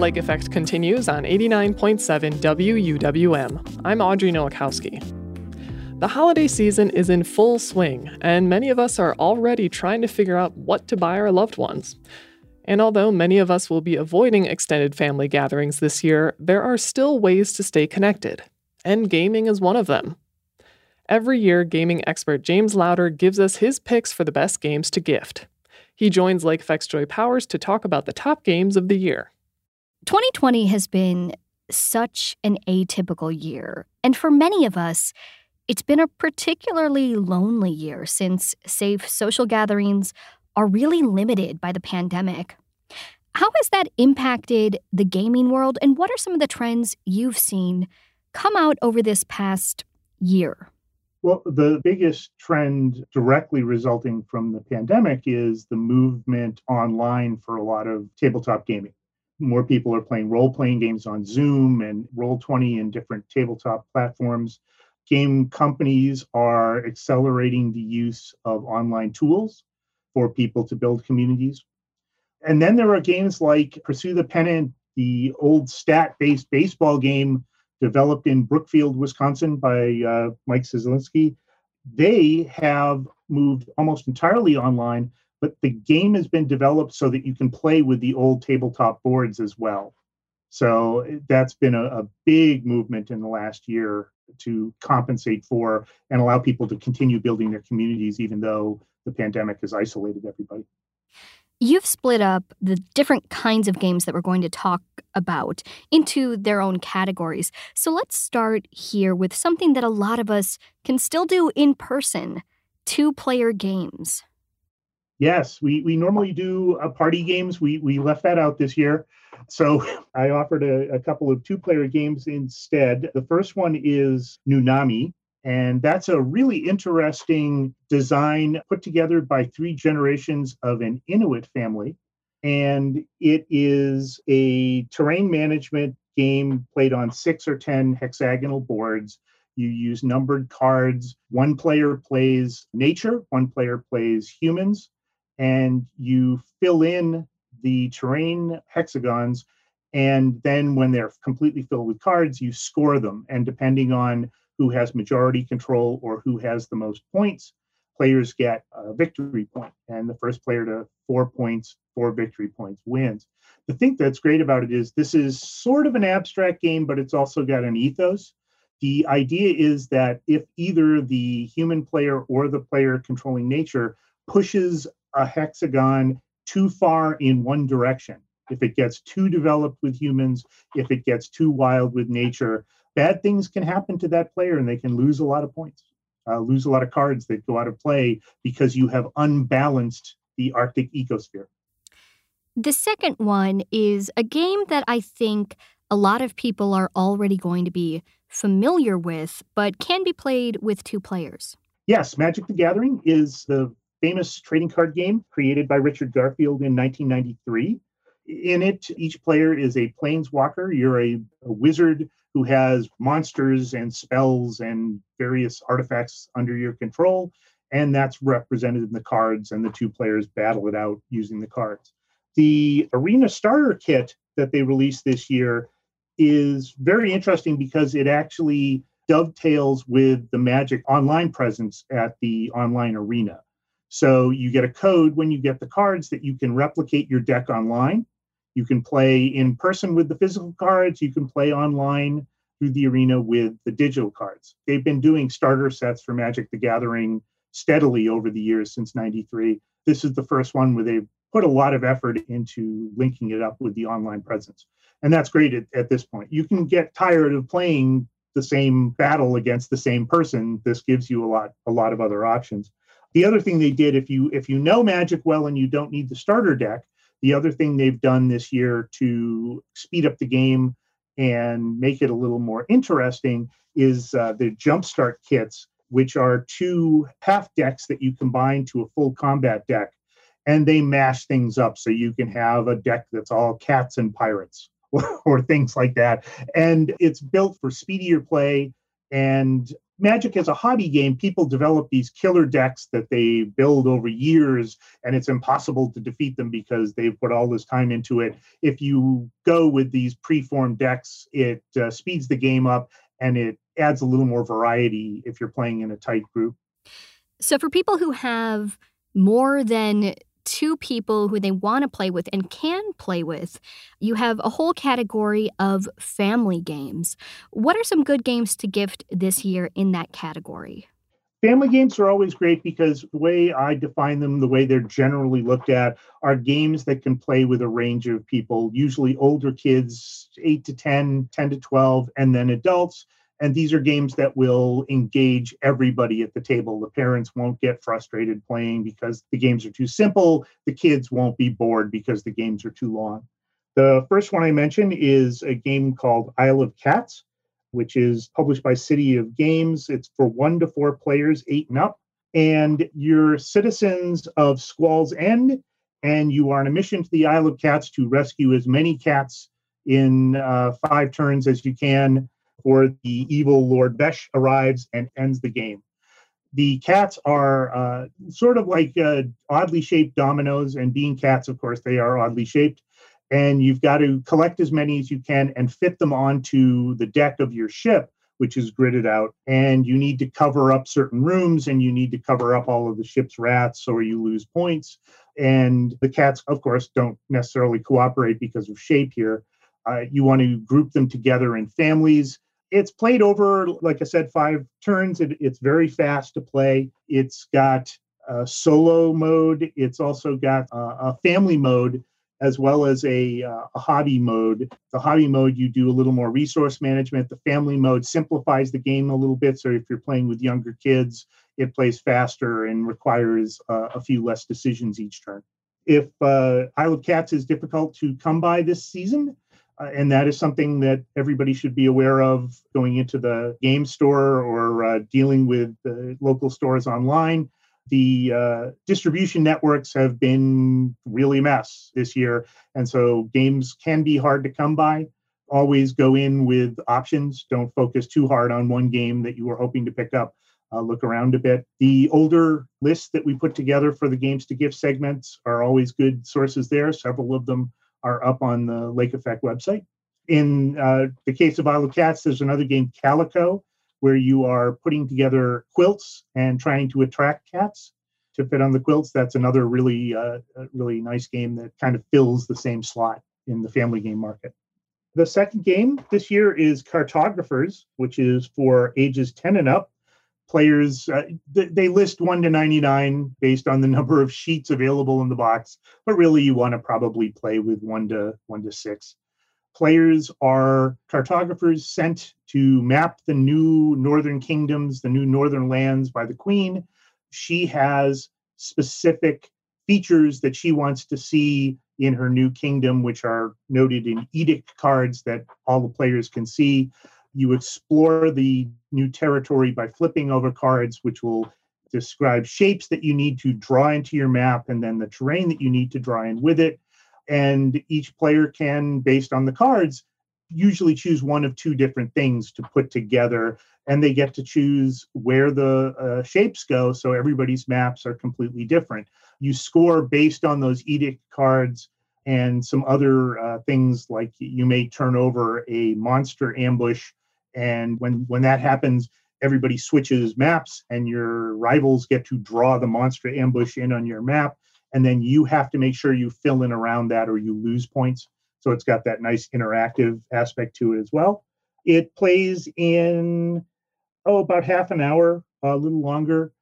Lake Effect continues on 89.7 WUWM. I'm Audrey Nowakowski. The holiday season is in full swing, and many of us are already trying to figure out what to buy our loved ones. And although many of us will be avoiding extended family gatherings this year, there are still ways to stay connected, and gaming is one of them. Every year, gaming expert James Lowder gives us his picks for the best games to gift. He joins Lake Effect's Joy Powers to talk about the top games of the year. 2020 has been such an atypical year, and for many of us, it's been a particularly lonely year since safe social gatherings are really limited by the pandemic. How has that impacted the gaming world, and what are some of the trends you've seen come out over this past year? Well, the biggest trend directly resulting from the pandemic is the movement online for a lot of tabletop gaming. More people are playing role-playing games on Zoom and Roll20 and different tabletop platforms. Game companies are accelerating the use of online tools for people to build communities. And then there are games like Pursue the Pennant, the old stat-based baseball game developed in Brookfield, Wisconsin by Mike Cislinski. They have moved almost entirely online, but the game has been developed so that you can play with the old tabletop boards as well. So that's been a big movement in the last year to compensate for and allow people to continue building their communities, even though the pandemic has isolated everybody. You've split up the different kinds of games that we're going to talk about into their own categories. So let's start here with something that a lot of us can still do in person, two-player games. Yes, we normally do party games. We left that out this year. So I offered a couple of two-player games instead. The first one is Nunami. And that's a really interesting design put together by 3 generations of an Inuit family. And it is a terrain management game played on 6 or 10 hexagonal boards. You use numbered cards. One player plays nature, one player plays humans, and you fill in the terrain hexagons. And then when they're completely filled with cards, you score them. And depending on who has majority control or who has the most points, players get a victory point. And the first player to 4 points, 4 victory points wins. The thing that's great about it is this is sort of an abstract game, but it's also got an ethos. The idea is that if either the human player or the player controlling nature pushes a hexagon too far in one direction, if it gets too developed with humans, if it gets too wild with nature, bad things can happen to that player and they can lose a lot of points, lose a lot of cards that go out of play because you have unbalanced the Arctic ecosphere. The second one is a game that I think a lot of people are already going to be familiar with, but can be played with 2 players. Yes, Magic the Gathering is the famous trading card game created by Richard Garfield in 1993. In it, each player is a planeswalker. You're a wizard who has monsters and spells and various artifacts under your control, and that's represented in the cards, and the 2 players battle it out using the cards. The Arena Starter Kit that they released this year is very interesting because it actually dovetails with the Magic online presence at the online arena. So you get a code when you get the cards that you can replicate your deck online. You can play in person with the physical cards. You can play online through the arena with the digital cards. They've been doing starter sets for Magic the Gathering steadily over the years since '93. This is the first one where they've put a lot of effort into linking it up with the online presence. And that's great at this point. You can get tired of playing the same battle against the same person. This gives you a lot of other options. The other thing they did, if you know Magic well and you don't need the starter deck, the other thing they've done this year to speed up the game and make it a little more interesting is the Jumpstart kits, which are 2 half decks that you combine to a full combat deck. And they mash things up so you can have a deck that's all cats and pirates or things like that. And it's built for speedier play and Magic as a hobby game, people develop these killer decks that they build over years, and it's impossible to defeat them because they've put all this time into it. If you go with these preformed decks, it speeds the game up and it adds a little more variety if you're playing in a tight group. So for people who have more than two people who they want to play with and can play with, you have a whole category of family games. What are some good games to gift this year in that category? Family games are always great because the way I define them, the way they're generally looked at, are games that can play with a range of people, usually older kids, 8 to 10, 10 to 12, and then adults. And these are games that will engage everybody at the table. The parents won't get frustrated playing because the games are too simple. The kids won't be bored because the games are too long. The first one I mentioned is a game called Isle of Cats, which is published by City of Games. It's for 1 to 4 players, 8 and up. And you're citizens of Squall's End, and you are on a mission to the Isle of Cats to rescue as many cats in 5 turns as you can before the evil Lord Besh arrives and ends the game. The cats are sort of like oddly shaped dominoes, and being cats, of course, they are oddly shaped. And you've got to collect as many as you can and fit them onto the deck of your ship, which is gridded out. And you need to cover up certain rooms, and you need to cover up all of the ship's rats or you lose points. And the cats, of course, don't necessarily cooperate because of shape here. You want to group them together in families. It's played over, like I said, 5 turns. It's very fast to play. It's got a solo mode. It's also got a family mode as well as a hobby mode. The hobby mode, you do a little more resource management. The family mode simplifies the game a little bit. So if you're playing with younger kids, it plays faster and requires a few less decisions each turn. If Isle of Cats is difficult to come by this season, and that is something that everybody should be aware of going into the game store or dealing with the local stores online. The distribution networks have been really a mess this year, and so games can be hard to come by. Always go in with options. Don't focus too hard on one game that you were hoping to pick up. Look around a bit. The older lists that we put together for the games to gift segments are always good sources there. Several of them are up on the Lake Effect website. In the case of Isle of Cats, there's another game, Calico, where you are putting together quilts and trying to attract cats to fit on the quilts. That's another really nice game that kind of fills the same slot in the family game market. The second game this year is Cartographers, which is for ages 10 and up. Players, they list 1 to 99 based on the number of sheets available in the box, but really you want to probably play with 1 to 6. Players are cartographers sent to map the new northern kingdoms, the new northern lands by the queen. She has specific features that she wants to see in her new kingdom, which are noted in edict cards that all the players can see. You explore the new territory by flipping over cards, which will describe shapes that you need to draw into your map and then the terrain that you need to draw in with it. And each player can, based on the cards, usually choose one of 2 different things to put together, and they get to choose where the shapes go, so everybody's maps are completely different. You score based on those edict cards and some other things, like you may turn over a monster ambush, and when that happens, everybody switches maps, and your rivals get to draw the monster ambush in on your map, and then you have to make sure you fill in around that or you lose points. So it's got that nice interactive aspect to it as well. It plays in, about half an hour, a little longer.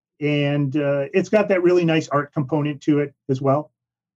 And it's got that really nice art component to it as well.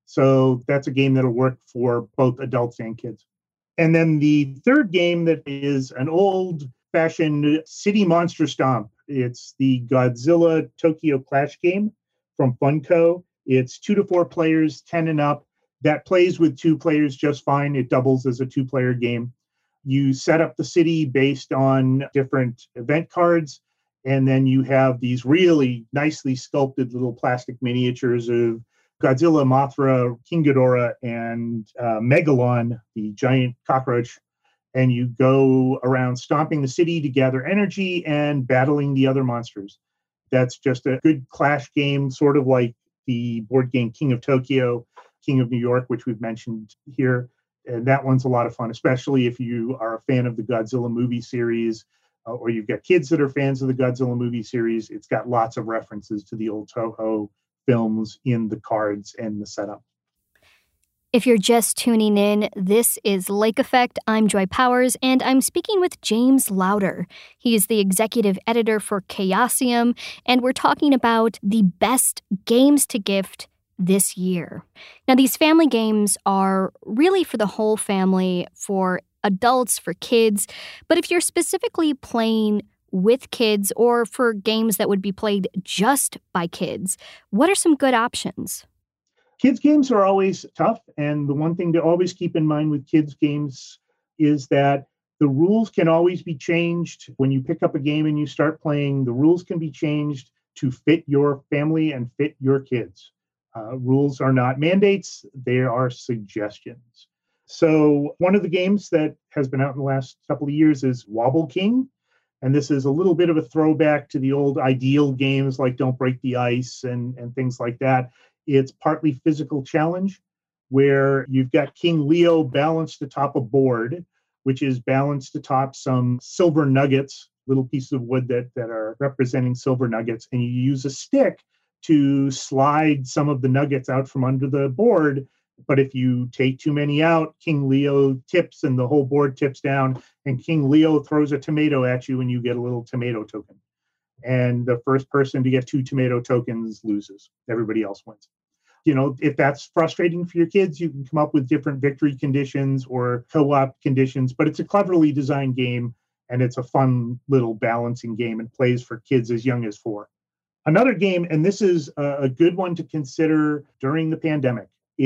So that's a game that'll work for both adults and kids. And then the third game that is an old-fashioned city monster stomp. It's the Godzilla Tokyo Clash game from Funko. It's 2 to 4 players, 10 and up. That plays with 2 players just fine. It doubles as a 2-player game. You set up the city based on different event cards, and then you have these really nicely sculpted little plastic miniatures of Godzilla, Mothra, King Ghidorah, and Megalon, the giant cockroach. and you go around stomping the city to gather energy and battling the other monsters. That's just a good clash game, sort of like the board game King of Tokyo, King of New York, which we've mentioned here. And that one's a lot of fun, especially if you are a fan of the Godzilla movie series, or you've got kids that are fans of the Godzilla movie series. It's got lots of references to the old Toho films in the cards and the setup. If you're just tuning in, this is Lake Effect. I'm Joy Powers, and I'm speaking with James Lowder. He is the executive editor for Chaosium, and we're talking about the best games to gift this year. Now, these family games are really for the whole family, for adults, for kids, but if you're specifically playing with kids or for games that would be played just by kids, what are some good options? Kids games are always tough. And the one thing to always keep in mind with kids games is that the rules can always be changed. When you pick up a game and you start playing, the rules can be changed to fit your family and fit your kids. Rules are not mandates, they are suggestions. So one of the games that has been out in the last couple of years is Wobble King. And this is a little bit of a throwback to the old Ideal games like Don't Break the Ice and things like that. It's partly physical challenge where you've got King Leo balanced atop a board, which is balanced atop some silver nuggets, little pieces of wood that are representing silver nuggets. And you use a stick to slide some of the nuggets out from under the board. But if you take too many out, King Leo tips and the whole board tips down, and King Leo throws a tomato at you and you get a little tomato token. And the first person to get 2 tomato tokens loses. Everybody else wins. You know, if that's frustrating for your kids, you can come up with different victory conditions or co-op conditions, but it's a cleverly designed game and it's a fun little balancing game and plays for kids as young as 4. Another game, and this is a good one to consider during the pandemic,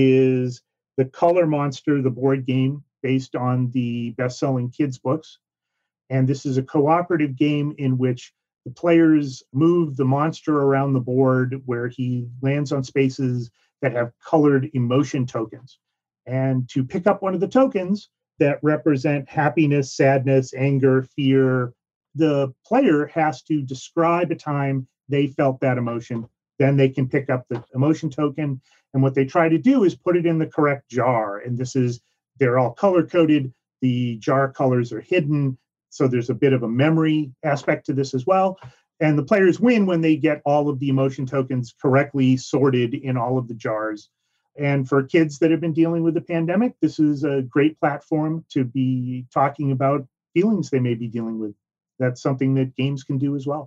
is the Color Monster, the board game based on the best-selling kids books. And this is a cooperative game in which the players move the monster around the board where he lands on spaces that have colored emotion tokens. And to pick up one of the tokens that represent happiness, sadness, anger, fear, the player has to describe a time they felt that emotion. Then they can pick up the emotion token. And what they try to do is put it in the correct jar. And they're all color-coded. The jar colors are hidden. So there's a bit of a memory aspect to this as well. And the players win when they get all of the emotion tokens correctly sorted in all of the jars. And for kids that have been dealing with the pandemic, this is a great platform to be talking about feelings they may be dealing with. That's something that games can do as well.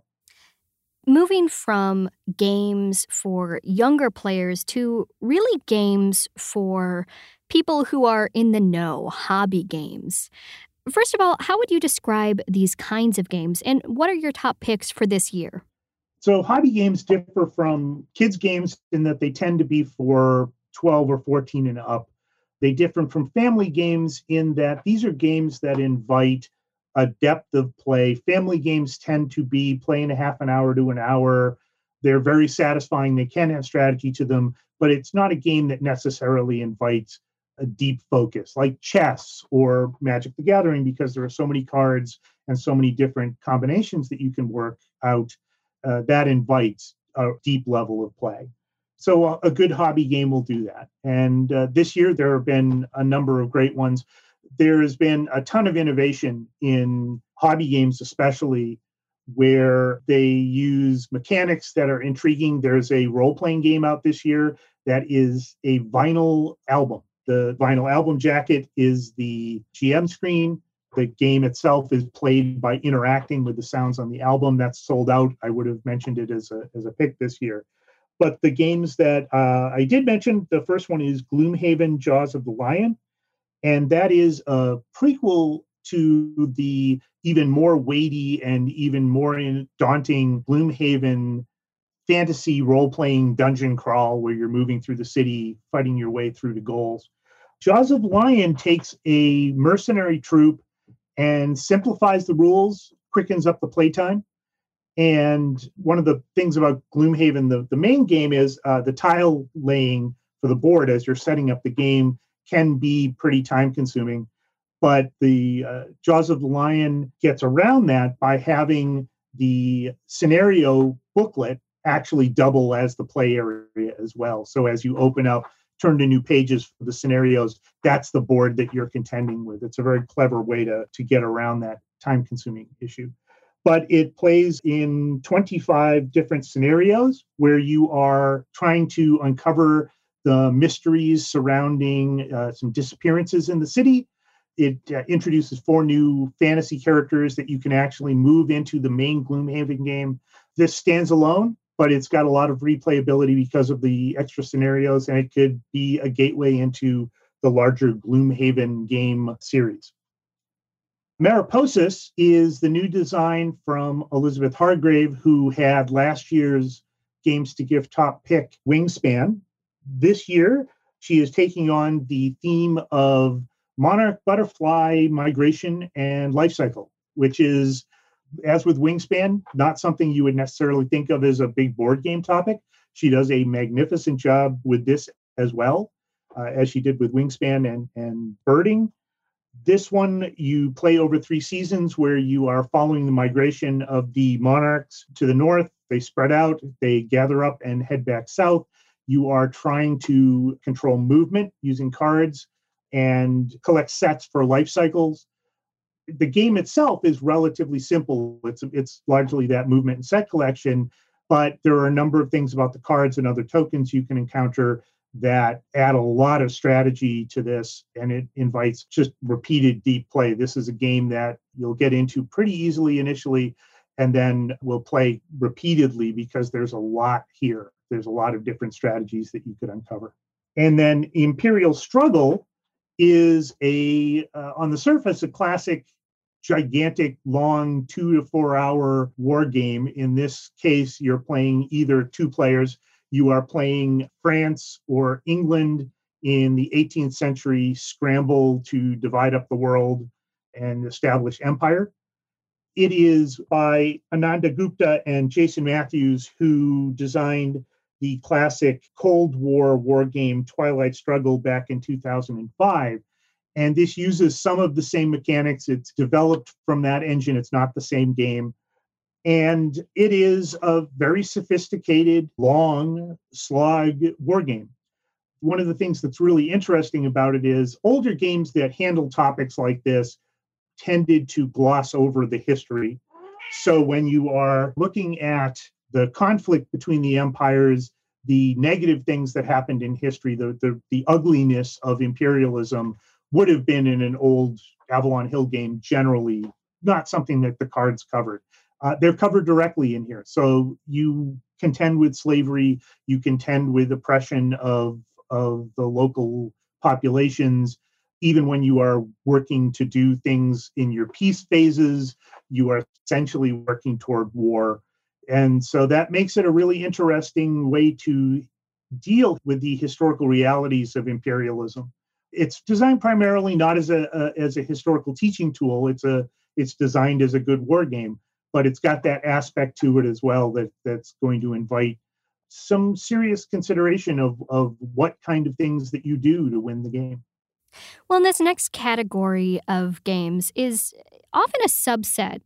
Moving from games for younger players to really games for people who are in the know, hobby games. First of all, how would you describe these kinds of games, and what are your top picks for this year? So hobby games differ from kids games in that they tend to be for 12 or 14 and up. They differ from family games in that these are games that invite a depth of play. Family games tend to be playing a half an hour to an hour. They're very satisfying. They can have strategy to them, but it's not a game that necessarily invites a deep focus like chess or Magic the Gathering, because there are so many cards and so many different combinations that you can work out. That invites a deep level of play. So a good hobby game will do that. And this year, there have been a number of great ones. There has been a ton of innovation in hobby games, especially where they use mechanics that are intriguing. There's a role-playing game out this year that is a vinyl album. The vinyl album jacket is the GM screen. The game itself is played by interacting with the sounds on the album. That's sold out. I would have mentioned it as a pick this year. But the games that I did mention, the first one is Gloomhaven, Jaws of the Lion. And that is a prequel to the even more weighty and even more daunting Gloomhaven fantasy role-playing dungeon crawl where you're moving through the city, fighting your way through the goals. Jaws of the Lion takes a mercenary troupe and simplifies the rules, quickens up the playtime. And one of the things about Gloomhaven, the main game is the tile laying for the board as you're setting up the game can be pretty time consuming. But the Jaws of the Lion gets around that by having the scenario booklet actually double as the play area as well. So as you open up, turn to new pages for the scenarios, that's the board that you're contending with. It's a very clever way to get around that time-consuming issue. But it plays in 25 different scenarios where you are trying to uncover the mysteries surrounding some disappearances in the city. It introduces 4 new fantasy characters that you can actually move into the main Gloomhaven game. This stands alone, but it's got a lot of replayability because of the extra scenarios, and it could be a gateway into the larger Gloomhaven game series. Mariposis is the new design from Elizabeth Hargrave, who had last year's Games to Give top pick, Wingspan. This year, she is taking on the theme of monarch butterfly migration and life cycle, which is, as with Wingspan, not something you would necessarily think of as a big board game topic. She does a magnificent job with this as well, as she did with Wingspan and Birding. This one, you play over 3 seasons where you are following the migration of the monarchs to the north. They spread out, they gather up and head back south. You are trying to control movement using cards and collect sets for life cycles. The game itself is relatively simple. It's largely that movement and set collection, but there are a number of things about the cards and other tokens you can encounter that add a lot of strategy to this, and it invites just repeated deep play. This is a game that you'll get into pretty easily initially, and then will play repeatedly because there's a lot here. There's a lot of different strategies that you could uncover. And then Imperial Struggle is on the surface, a classic, gigantic, long 2 to 4 hour war game. In this case, you're playing either 2 players. You are playing France or England in the 18th century scramble to divide up the world and establish empire. It is by Ananda Gupta and Jason Matthews, who designed the classic Cold War game Twilight Struggle back in 2005. And this uses some of the same mechanics. It's developed from that engine. It's not the same game. And it is a very sophisticated, long slog war game. One of the things that's really interesting about it is older games that handle topics like this tended to gloss over the history. So when you are looking at the conflict between the empires, the negative things that happened in history, the ugliness of imperialism would have been in an old Avalon Hill game generally not something that the cards covered. They're covered directly in here. So you contend with slavery, you contend with oppression of the local populations. Even when you are working to do things in your peace phases, you are essentially working toward war. And so that makes it a really interesting way to deal with the historical realities of imperialism. It's designed primarily not as a historical teaching tool. It's designed as a good war game, but it's got that aspect to it as well that's going to invite some serious consideration of what kind of things that you do to win the game. Well, and this next category of games is often a subset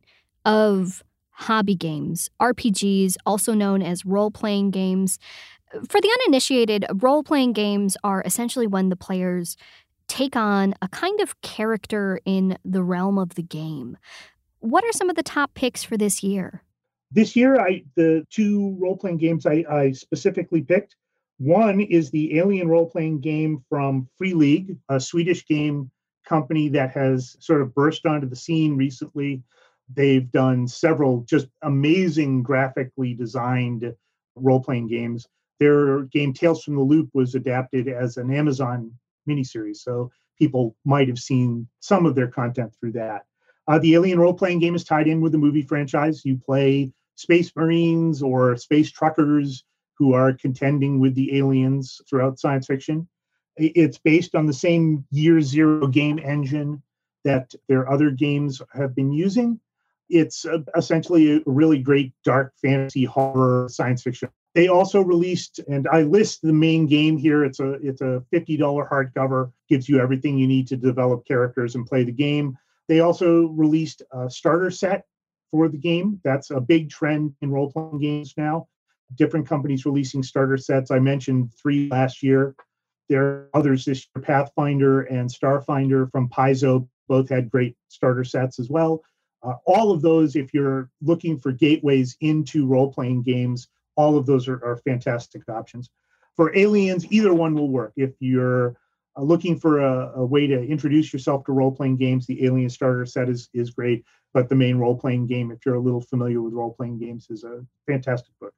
of hobby games, RPGs, also known as role-playing games. For the uninitiated, role-playing games are essentially when the players take on a kind of character in the realm of the game. What are some of the top picks for this year? This year, the 2 role-playing games I specifically picked. One is the Alien role-playing game from Free League, a Swedish game company that has sort of burst onto the scene recently. They've done several just amazing graphically designed role-playing games. Their game Tales from the Loop was adapted as an Amazon miniseries, so people might have seen some of their content through that. The Alien role-playing game is tied in with the movie franchise. You play Space Marines or space truckers who are contending with the aliens throughout science fiction. It's based on the same Year Zero game engine that their other games have been using. It's essentially a really great dark fantasy horror science fiction They also released, and I list the main game here. It's a $50 hardcover, gives you everything you need to develop characters and play the game. They also released a starter set for the game. That's a big trend in role-playing games now. Different companies releasing starter sets. I mentioned 3 last year. There are others this year. Pathfinder and Starfinder from Paizo both had great starter sets as well. All of those, if you're looking for gateways into role-playing games, all of those are fantastic options. For Aliens, either one will work. If you're looking for a way to introduce yourself to role-playing games, the Alien starter set is great. But the main role-playing game, if you're a little familiar with role-playing games, is a fantastic book.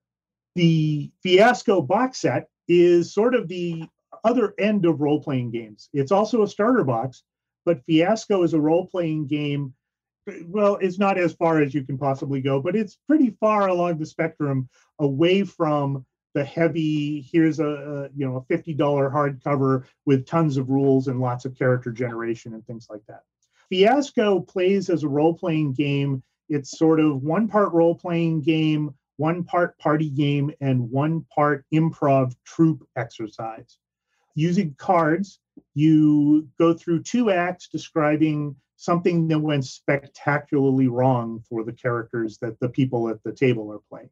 The Fiasco box set is sort of the other end of role-playing games. It's also a starter box, but Fiasco is a role-playing game. Well, it's not as far as you can possibly go, but it's pretty far along the spectrum away from the heavy, here's a $50 hardcover with tons of rules and lots of character generation and things like that. Fiasco plays as a role-playing game. It's sort of 1 part role-playing game, 1 part party game, and 1 part improv troupe exercise. Using cards, you go through 2 acts describing something that went spectacularly wrong for the characters that the people at the table are playing.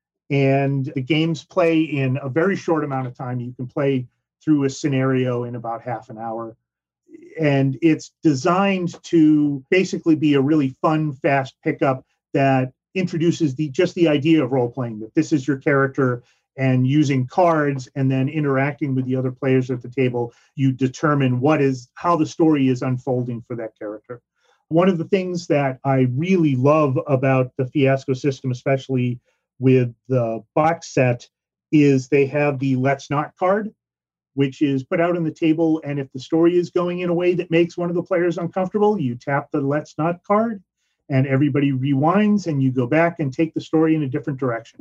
And the games play in a very short amount of time. You can play through a scenario in about half an hour. And it's designed to basically be a really fun, fast pickup that introduces just the idea of role-playing, that this is your character, and using cards and then interacting with the other players at the table, you determine how the story is unfolding for that character. One of the things that I really love about the Fiasco system, especially with the box set, is they have the Let's Not card, which is put out on the table. And if the story is going in a way that makes one of the players uncomfortable, you tap the Let's Not card and everybody rewinds and you go back and take the story in a different direction.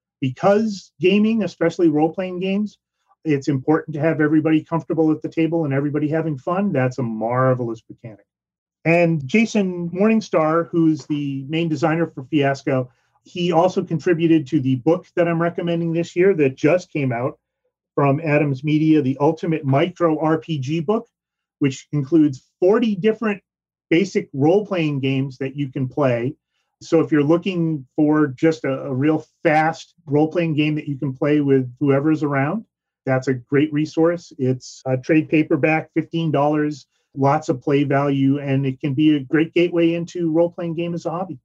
Because gaming, especially role-playing games, it's important to have everybody comfortable at the table and everybody having fun. That's a marvelous mechanic. And Jason Morningstar, who's the main designer for Fiasco, he also contributed to the book that I'm recommending this year that just came out from Adams Media, the Ultimate Micro RPG book, which includes 40 different basic role-playing games that you can play. So if you're looking for just a real fast role-playing game that you can play with whoever's around, that's a great resource. It's a trade paperback, $15, lots of play value, and it can be a great gateway into role-playing game as a hobby.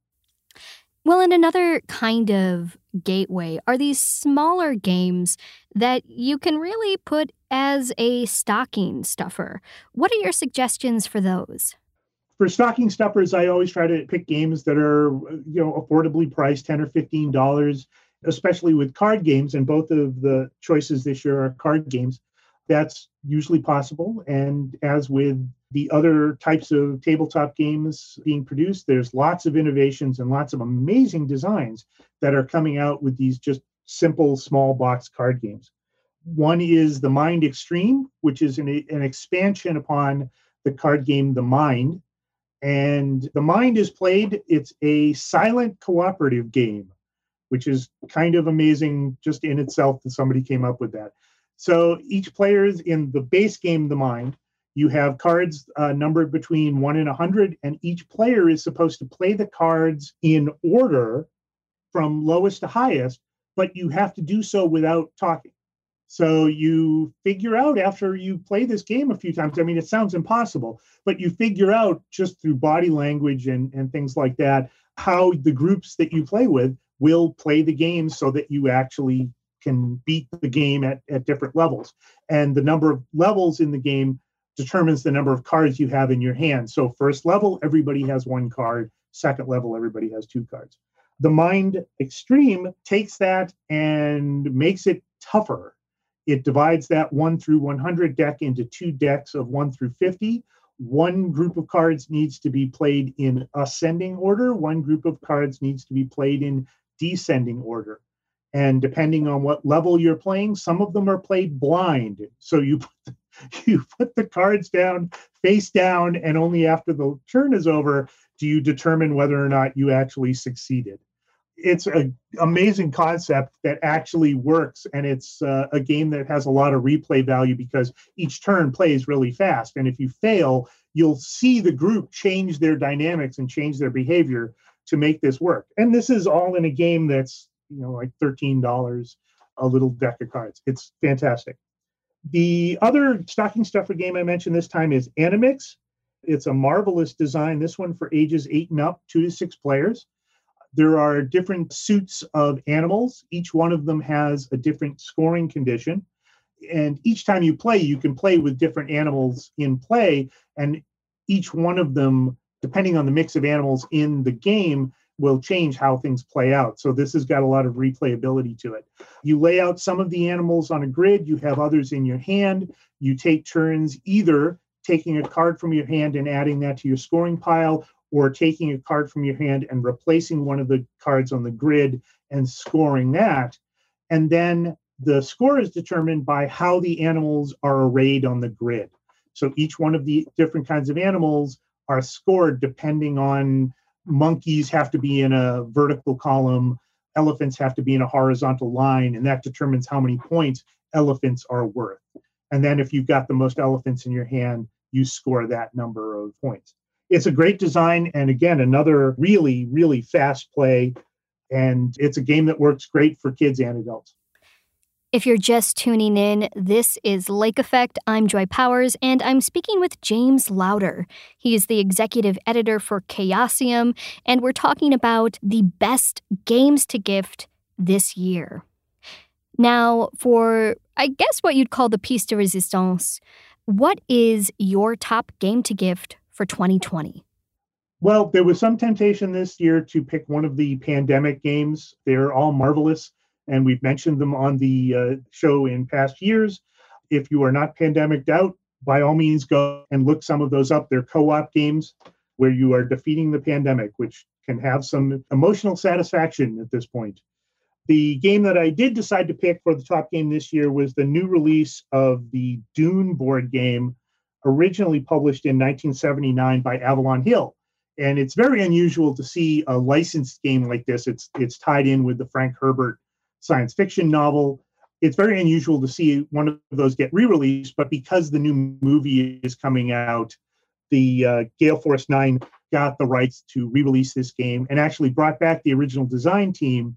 Well, and another kind of gateway are these smaller games that you can really put as a stocking stuffer. What are your suggestions for those? For stocking stuffers, I always try to pick games that are, affordably priced, $10 or $15, especially with card games. And both of the choices this year are card games. That's usually possible. And as with the other types of tabletop games being produced, there's lots of innovations and lots of amazing designs that are coming out with these just simple small box card games. One is the Mind Extreme, which is an expansion upon the card game The Mind. And The Mind is played, it's a silent cooperative game, which is kind of amazing just in itself that somebody came up with that. So each player is in the base game, The Mind. You have cards numbered between 1 and 100, and each player is supposed to play the cards in order from lowest to highest, but you have to do so without talking. So you figure out after you play this game a few times, I mean, it sounds impossible, but you figure out just through body language and things like that, how the groups that you play with will play the game so that you actually can beat the game at different levels. And the number of levels in the game determines the number of cards you have in your hand. So first level, everybody has 1 card. Second level, everybody has 2 cards. The Mind Extreme takes that and makes it tougher. It divides that 1 through 100 deck into 2 decks of 1 through 50. One group of cards needs to be played in ascending order. One group of cards needs to be played in descending order. And depending on what level you're playing, some of them are played blind. So you put the cards down, face down, and only after the turn is over do you determine whether or not you actually succeeded. It's an amazing concept that actually works. And it's a game that has a lot of replay value because each turn plays really fast. And if you fail, you'll see the group change their dynamics and change their behavior to make this work. And this is all in a game that's, like $13, a little deck of cards. It's fantastic. The other stocking stuffer game I mentioned this time is Animix. It's a marvelous design. This one for ages 8 and up, 2 to 6 players. There are different suits of animals. Each one of them has a different scoring condition. And each time you play, you can play with different animals in play. And each one of them, depending on the mix of animals in the game, will change how things play out. So this has got a lot of replayability to it. You lay out some of the animals on a grid. You have others in your hand. You take turns either taking a card from your hand and adding that to your scoring pile, or taking a card from your hand and replacing one of the cards on the grid and scoring that. And then the score is determined by how the animals are arrayed on the grid. So each one of the different kinds of animals are scored depending on monkeys have to be in a vertical column, elephants have to be in a horizontal line, and that determines how many points elephants are worth. And then if you've got the most elephants in your hand, you score that number of points. It's a great design. And again, another really, really fast play. And it's a game that works great for kids and adults. If you're just tuning in, this is Lake Effect. I'm Joy Powers, and I'm speaking with James Lowder. He is the executive editor for Chaosium, and we're talking about the best games to gift this year. Now, for, I guess, what you'd call the piece de resistance, what is your top game to gift for 2020? Well, there was some temptation this year to pick one of the pandemic games. They're all marvelous, and we've mentioned them on the show in past years. If you are not pandemiced out, by all means, go and look some of those up. They're co-op games where you are defeating the pandemic, which can have some emotional satisfaction at this point. The game that I did decide to pick for the top game this year was the new release of the Dune board game, originally published in 1979 by Avalon Hill. And it's very unusual to see a licensed game like this. It's tied in with the Frank Herbert science fiction novel. It's very unusual to see one of those get re-released, but because the new movie is coming out, the Gale Force 9 got the rights to re-release this game and actually brought back the original design team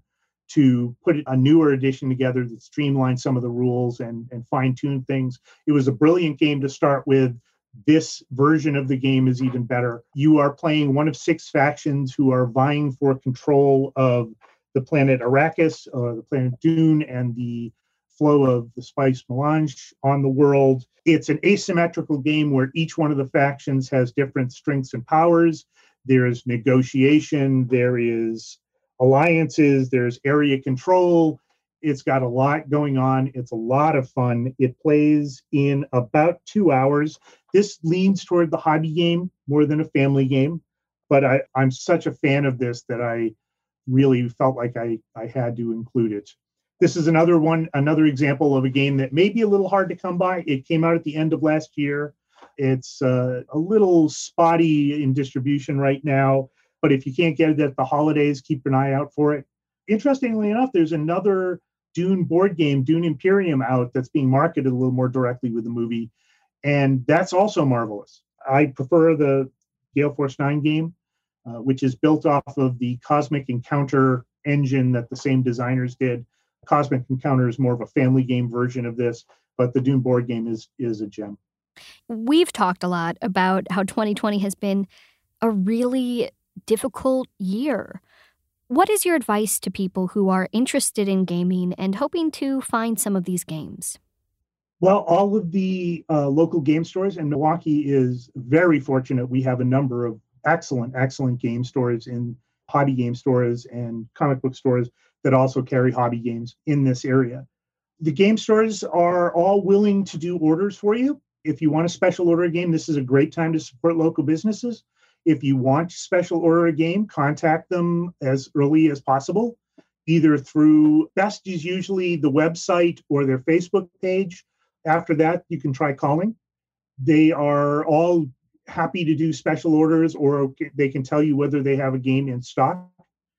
to put a newer edition together that streamlined some of the rules and fine-tuned things. It was a brilliant game to start with. This version of the game is even better. You are playing one of 6 factions who are vying for control of the planet Arrakis, the planet Dune, and the flow of the spice melange on the world. It's an asymmetrical game where each one of the factions has different strengths and powers. There's negotiation, there is alliances, there's area control. It's got a lot going on. It's a lot of fun. It plays in about 2 hours. This leans toward the hobby game more than a family game, but I'm such a fan of this that I really felt like I had to include it. This is another example of a game that may be a little hard to come by. It came out at the end of last year. It's a little spotty in distribution right now, but if you can't get it at the holidays, keep an eye out for it. Interestingly enough, there's another Dune board game, Dune Imperium, out that's being marketed a little more directly with the movie, and that's also marvelous. I prefer the Gale Force 9 game, which is built off of the Cosmic Encounter engine that the same designers did. Cosmic Encounter is more of a family game version of this, but the Dune board game is a gem. We've talked a lot about how 2020 has been a really difficult year. What is your advice to people who are interested in gaming and hoping to find some of these games? Well, all of the local game stores, and Milwaukee is very fortunate. We have a number of excellent game stores in hobby game stores and comic book stores that also carry hobby games in this area. The game stores are all willing to do orders for you. If you want a special order a game, this is a great time to support local businesses. If you want to special order a game, contact them as early as possible, either through, best is usually the website or their Facebook page. After that, you can try calling. They are all happy to do special orders, or they can tell you whether they have a game in stock.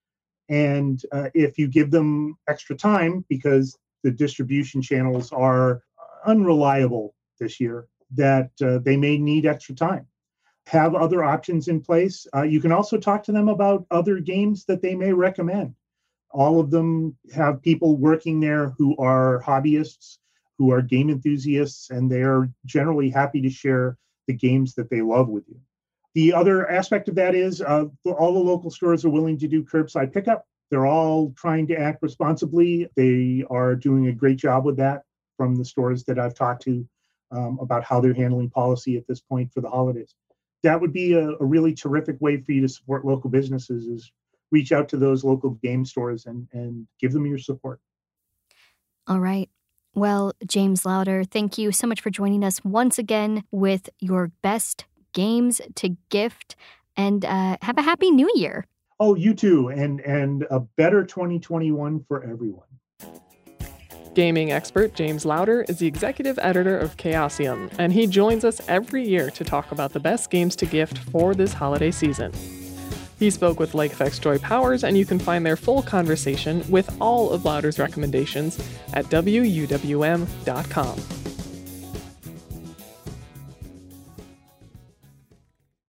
And if you give them extra time, because the distribution channels are unreliable this year, that they may need extra time. Have other options in place. You can also talk to them about other games that they may recommend. All of them have people working there who are hobbyists, who are game enthusiasts, and they are generally happy to share the games that they love with you. The other aspect of that is all the local stores are willing to do curbside pickup. They're all trying to act responsibly. They are doing a great job with that from the stores that I've talked to about how they're handling policy at this point for the holidays. That would be a really terrific way for you to support local businesses, is reach out to those local game stores and give them your support. All right. Well, James Lowder, thank you so much for joining us once again with your best games to gift, and have a happy new year. Oh, you too, and a better 2021 for everyone. Gaming expert James Lowder is the executive editor of Chaosium, and he joins us every year to talk about the best games to gift for this holiday season. He spoke with Lake Effect's Joy Powers, and you can find their full conversation with all of Lowder's recommendations at WUWM.com.